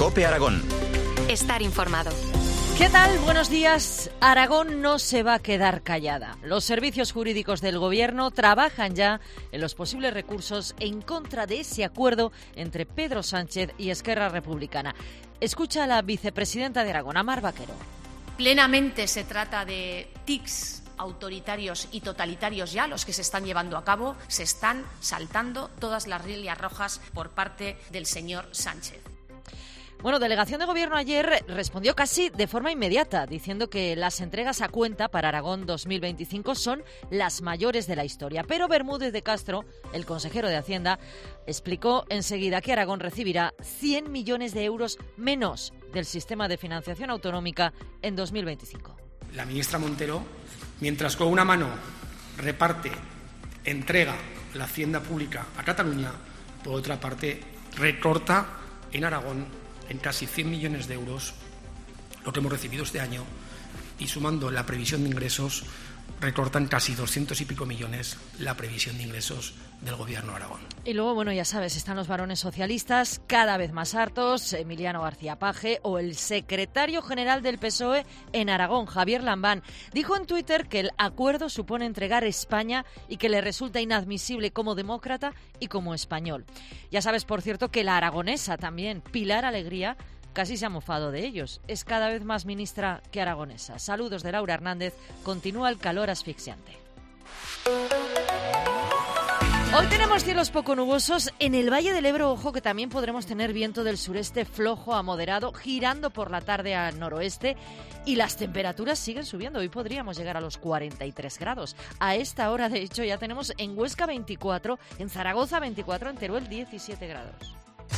COPE Aragón. Estar informado. ¿Qué tal? Buenos días. Aragón no se va a quedar callada. Los servicios jurídicos del Gobierno trabajan ya en los posibles recursos en contra de ese acuerdo entre Pedro Sánchez y Esquerra Republicana. Escucha a la vicepresidenta de Aragón, Amar Vaquero. Plenamente se trata de tics autoritarios y totalitarios ya, los que se están llevando a cabo. Se están saltando todas las líneas rojas por parte del señor Sánchez. Bueno, Delegación de Gobierno ayer respondió casi de forma inmediata, diciendo que las entregas a cuenta para Aragón 2025 son las mayores de la historia. Pero Bermúdez de Castro, el consejero de Hacienda, explicó enseguida que Aragón recibirá 100 millones de euros menos del sistema de financiación autonómica en 2025. La ministra Montero, mientras con una mano reparte, entrega la hacienda pública a Cataluña, por otra parte recorta en Aragón en casi 100 millones de euros lo que hemos recibido este año, y sumando la previsión de ingresos recortan casi 200 y pico millones la previsión de ingresos del Gobierno de Aragón. Y luego, bueno, ya sabes, están los varones socialistas cada vez más hartos, Emiliano García Paje o el secretario general del PSOE en Aragón, Javier Lambán. Dijo en Twitter que el acuerdo supone entregar España y que le resulta inadmisible como demócrata y como español. Ya sabes, por cierto, que la aragonesa también, Pilar Alegría, casi se ha mofado de ellos. Es cada vez más ministra que aragonesa. Saludos de Laura Hernández. Continúa el calor asfixiante. Hoy tenemos cielos poco nubosos. En el Valle del Ebro, ojo, que también podremos tener viento del sureste flojo a moderado, girando por la tarde al noroeste. Y las temperaturas siguen subiendo. Hoy podríamos llegar a los 43 grados. A esta hora, de hecho, ya tenemos en Huesca 24, en Zaragoza 24, en Teruel 17 grados.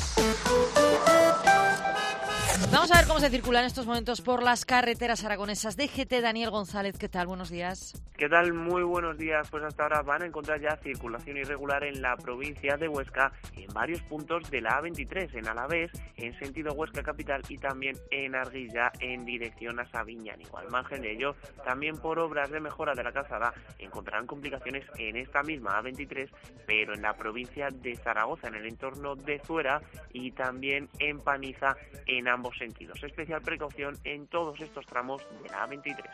Vamos a ver cómo se circula en estos momentos por las carreteras aragonesas. DGT, Daniel González, ¿qué tal? Buenos días. ¿Qué tal? Muy buenos días. Pues hasta ahora van a encontrar ya circulación irregular en la provincia de Huesca, en varios puntos de la A23, en Alavés, en sentido Huesca capital, y también en Arguilla, en dirección a Sabiñánigo. Al margen de ello, también por obras de mejora de la calzada, encontrarán complicaciones en esta misma A23, pero en la provincia de Zaragoza, en el entorno de Zuera, y también en Paniza, en ambos sentidos. Especial precaución en todos estos tramos de la A23.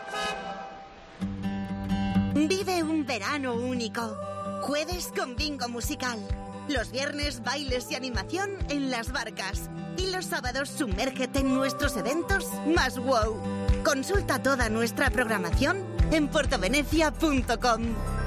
Vive un verano único. Jueves con bingo musical. Los viernes, bailes y animación en las barcas. Y los sábados, sumérgete en nuestros eventos más wow. Consulta toda nuestra programación en portovenecia.com.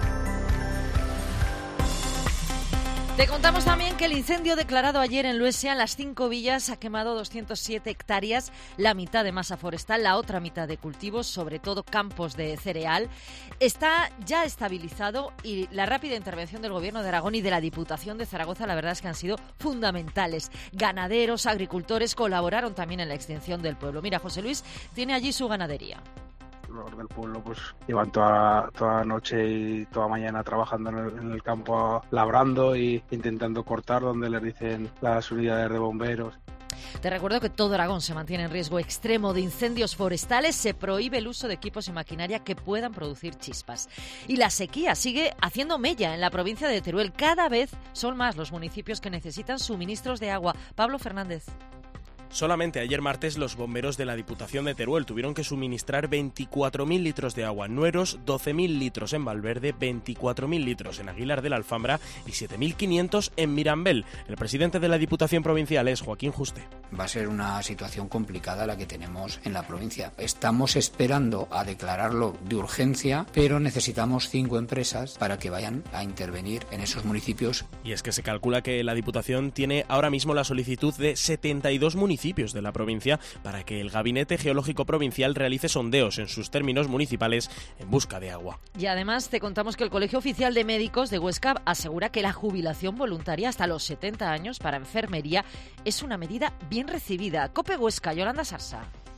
Te contamos también que el incendio declarado ayer en Luesia, en las 5 villas, ha quemado 207 hectáreas, la mitad de masa forestal, la otra mitad de cultivos, sobre todo campos de cereal. Está ya estabilizado y la rápida intervención del Gobierno de Aragón y de la Diputación de Zaragoza, la verdad es que han sido fundamentales. Ganaderos, agricultores colaboraron también en la extinción del pueblo. Mira, José Luis tiene allí su ganadería. Los del pueblo pues llevan toda la noche y toda mañana trabajando en el campo, labrando e intentando cortar donde les dicen las unidades de bomberos. Te recuerdo que todo Aragón se mantiene en riesgo extremo de incendios forestales. Se prohíbe el uso de equipos y maquinaria que puedan producir chispas. Y la sequía sigue haciendo mella en la provincia de Teruel. Cada vez son más los municipios que necesitan suministros de agua. Pablo Fernández. Solamente ayer martes los bomberos de la Diputación de Teruel tuvieron que suministrar 24.000 litros de agua en Nueros, 12.000 litros en Valverde, 24.000 litros en Aguilar de la Alfambra y 7.500 en Mirambel. El presidente de la Diputación Provincial es Joaquín Juste. Va a ser una situación complicada la que tenemos en la provincia. Estamos esperando a declararlo de urgencia, pero necesitamos 5 empresas para que vayan a intervenir en esos municipios. Y es que se calcula que la Diputación tiene ahora mismo la solicitud de 72 municipios de la provincia para que el Gabinete Geológico Provincial realice sondeos en sus términos municipales en busca de agua. Y además te contamos que el Colegio Oficial de Médicos de Huesca asegura que la jubilación voluntaria hasta los 70 años para enfermería es una medida bien recibida. COPE Huesca, Yolanda Sarsa.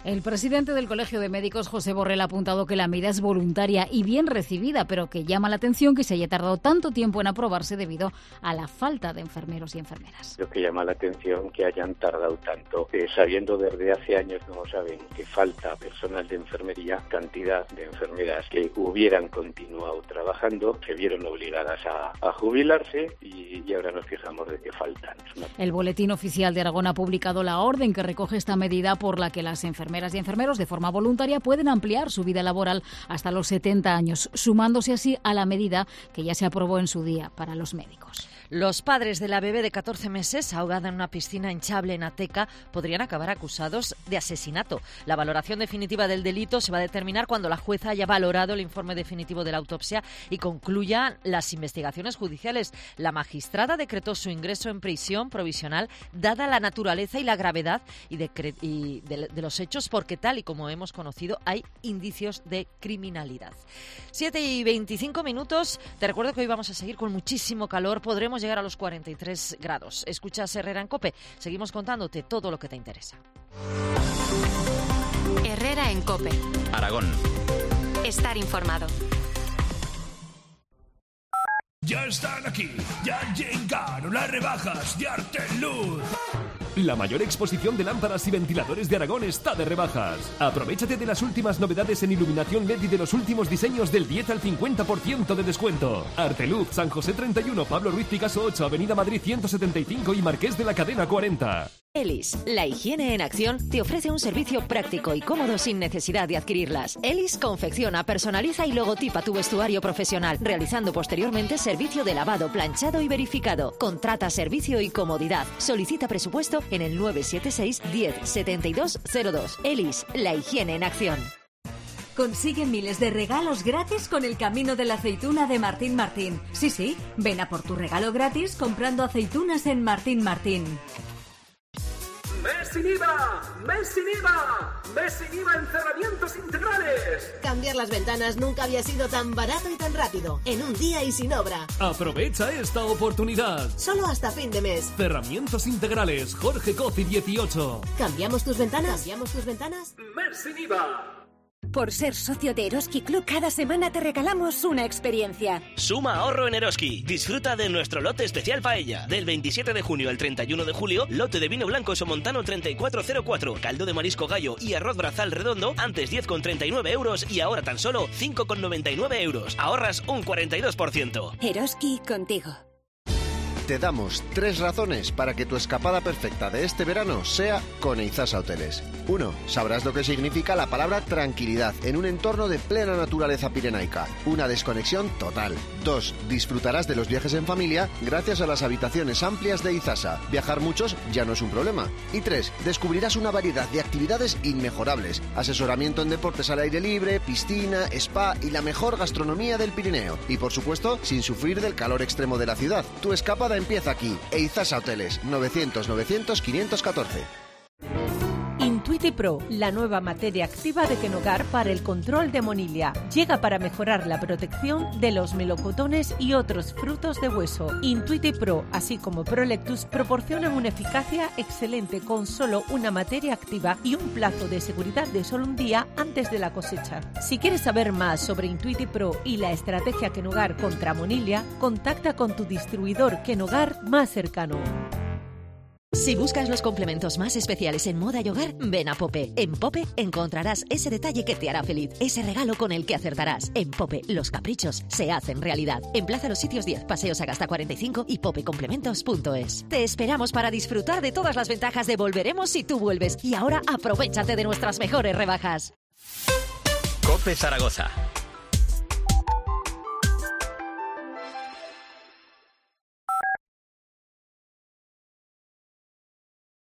El presidente del Colegio de Médicos, José Borrell, ha apuntado que la medida es voluntaria y bien recibida, pero que llama la atención que se haya tardado tanto tiempo en aprobarse debido a la falta de enfermeros y enfermeras. Lo que llama la atención que hayan tardado tanto, sabiendo desde hace años, como saben, que falta personal de enfermería, cantidad de enfermeras que hubieran continuado trabajando, se vieron obligadas a jubilarse y ahora nos quejamos de que faltan. El Boletín Oficial de Aragón ha publicado la orden que recoge esta medida por la que las enfermeras y enfermeros de forma voluntaria pueden ampliar su vida laboral hasta los 70 años, sumándose así a la medida que ya se aprobó en su día para los médicos. Los padres de la bebé de 14 meses ahogada en una piscina hinchable en Ateca podrían acabar acusados de asesinato. La valoración definitiva del delito se va a determinar cuando la jueza haya valorado el informe definitivo de la autopsia y concluyan las investigaciones judiciales. La magistrada decretó su ingreso en prisión provisional dada la naturaleza y la gravedad de los hechos, porque tal y como hemos conocido hay indicios de criminalidad. 7:25. Te recuerdo que hoy vamos a seguir con muchísimo calor. Podremos llegar a los 43 grados. Escuchas Herrera en COPE. Seguimos contándote todo lo que te interesa. Herrera en COPE. Aragón. Estar informado. Ya están aquí, ya llegaron las rebajas de Arteluz. La mayor exposición de lámparas y ventiladores de Aragón está de rebajas. Aprovechate de las últimas novedades en iluminación LED y de los últimos diseños del 10 al 50% de descuento. Arteluz, San José 31, Pablo Ruiz Picasso 8, Avenida Madrid 175 y Marqués de la Cadena 40. Elis, la higiene en acción, te ofrece un servicio práctico y cómodo sin necesidad de adquirirlas. Elis confecciona, personaliza y logotipa tu vestuario profesional, realizando posteriormente servicio de lavado, planchado y verificado. Contrata servicio y comodidad. Solicita presupuesto en el 976 10 72 02. Elis, la higiene en acción. Consigue miles de regalos gratis con el Camino de la Aceituna de Martín Martín. Sí, ven a por tu regalo gratis comprando aceitunas en Martín Martín. ¡Mes sin IVA! ¡Mes sin IVA! ¡Mes sin IVA en cerramientos integrales! Cambiar las ventanas nunca había sido tan barato y tan rápido. En un día y sin obra. Aprovecha esta oportunidad. Solo hasta fin de mes. Cerramientos integrales, Jorge Cofi 18. ¿Cambiamos tus ventanas? ¿Cambiamos tus ventanas? ¡Mes sin IVA! Por ser socio de Eroski Club, cada semana te regalamos una experiencia. Suma ahorro en Eroski. Disfruta de nuestro lote especial paella. Del 27 de junio al 31 de julio, lote de vino blanco somontano 3404, caldo de marisco gallo y arroz brazal redondo, antes 10,39 euros y ahora tan solo 5,99 euros. Ahorras un 42%. Eroski contigo. Te damos 3 razones para que tu escapada perfecta de este verano sea con Eizasa Hoteles. 1. Sabrás lo que significa la palabra tranquilidad en un entorno de plena naturaleza pirenaica. Una desconexión total. 2. Disfrutarás de los viajes en familia gracias a las habitaciones amplias de Eizasa. Viajar muchos ya no es un problema. Y 3. Descubrirás una variedad de actividades inmejorables. Asesoramiento en deportes al aire libre, piscina, spa y la mejor gastronomía del Pirineo. Y por supuesto, sin sufrir del calor extremo de la ciudad. Tu escapada empieza aquí. Eizasa Hoteles, 900-900-514. Intuiti Pro, la nueva materia activa de Kenogar para el control de monillia. Llega para mejorar la protección de los melocotones y otros frutos de hueso. Intuiti Pro, así como Prolectus, proporcionan una eficacia excelente con solo una materia activa y un plazo de seguridad de solo un día antes de la cosecha. Si quieres saber más sobre Intuiti Pro y la estrategia Kenogar contra monillia, contacta con tu distribuidor Kenogar más cercano. Si buscas los complementos más especiales en moda y hogar, ven a Pope. En Pope encontrarás ese detalle que te hará feliz, ese regalo con el que acertarás. En Pope, los caprichos se hacen realidad. En Plaza Los Sitios 10, Paseo Sagasta 45 y popecomplementos.es. Te esperamos para disfrutar de todas las ventajas de Volveremos si tú vuelves. Y ahora aprovéchate de nuestras mejores rebajas. COPE Zaragoza.